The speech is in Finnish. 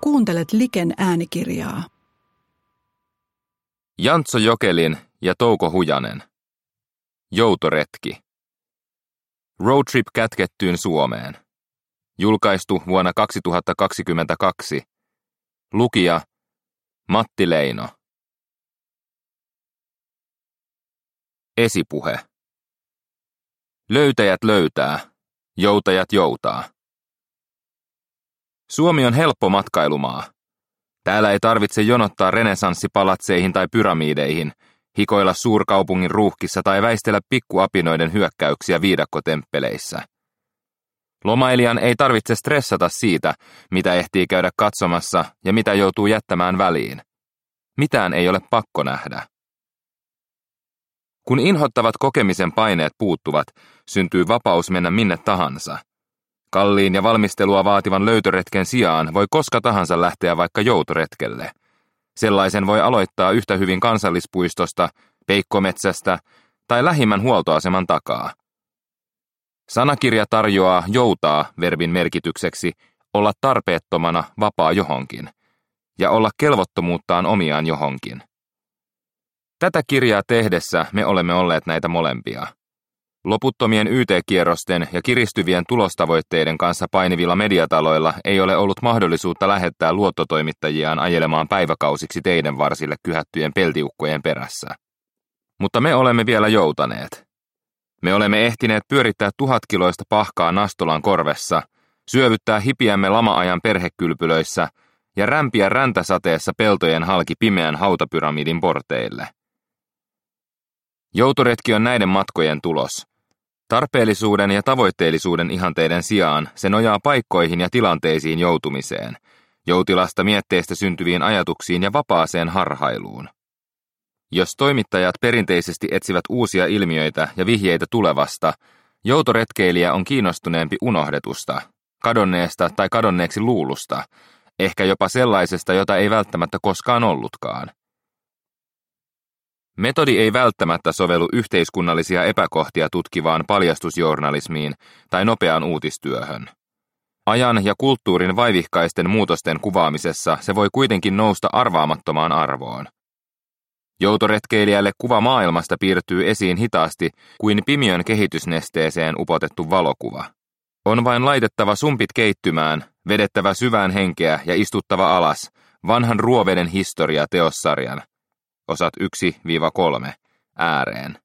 Kuuntelet Liken äänikirjaa. Jantso Jokelin ja Touko Hujanen. Joutoretki. Roadtrip kätkettyyn Suomeen. Julkaistu vuonna 2022. Lukija Matti Leino. Esipuhe. Löytäjät löytää, joutajat joutaa. Suomi on helppo matkailumaa. Täällä ei tarvitse jonottaa renesanssipalatseihin tai pyramiideihin, hikoilla suurkaupungin ruuhkissa tai väistellä pikkuapinoiden hyökkäyksiä viidakkotemppeleissä. Lomailijan ei tarvitse stressata siitä, mitä ehtii käydä katsomassa ja mitä joutuu jättämään väliin. Mitään ei ole pakko nähdä. Kun inhottavat kokemisen paineet puuttuvat, syntyy vapaus mennä minne tahansa. Kalliin ja valmistelua vaativan löytöretken sijaan voi koska tahansa lähteä vaikka joutoretkelle. Sellaisen voi aloittaa yhtä hyvin kansallispuistosta, peikkometsästä tai lähimmän huoltoaseman takaa. Sanakirja tarjoaa joutaa verbin merkitykseksi olla tarpeettomana vapaa johonkin ja olla kelvottomuuttaan omiaan johonkin. Tätä kirjaa tehdessä me olemme olleet näitä molempia. Loputtomien YT-kierrosten ja kiristyvien tulostavoitteiden kanssa painivilla mediataloilla ei ole ollut mahdollisuutta lähettää luottotoimittajiaan ajelemaan päiväkausiksi teiden varsille kyhättyjen peltiukkojen perässä. Mutta me olemme vielä joutaneet. Me olemme ehtineet pyörittää 1000 kiloista pahkaa Nastolan korvessa, syövyttää hipiämme lama-ajan perhekylpylöissä ja rämpiä räntäsateessa peltojen halki pimeän hautapyramidin porteille. Joutoretki on näiden matkojen tulos. Tarpeellisuuden ja tavoitteellisuuden ihanteiden sijaan se nojaa paikkoihin ja tilanteisiin joutumiseen, joutilasta mietteistä syntyviin ajatuksiin ja vapaaseen harhailuun. Jos toimittajat perinteisesti etsivät uusia ilmiöitä ja vihjeitä tulevasta, joutoretkeilijä on kiinnostuneempi unohdetusta, kadonneesta tai kadonneeksi luulusta, ehkä jopa sellaisesta, jota ei välttämättä koskaan ollutkaan. Metodi ei välttämättä sovellu yhteiskunnallisia epäkohtia tutkivaan paljastusjournalismiin tai nopeaan uutistyöhön. Ajan ja kulttuurin vaivihkaisten muutosten kuvaamisessa se voi kuitenkin nousta arvaamattomaan arvoon. Joutoretkeilijälle kuva maailmasta piirtyy esiin hitaasti kuin pimiön kehitysnesteeseen upotettu valokuva. On vain laitettava sumpit keittymään, vedettävä syvään henkeä ja istuttava alas vanhan Ruoveden historia -teossarjan, osat 1-3, ääreen.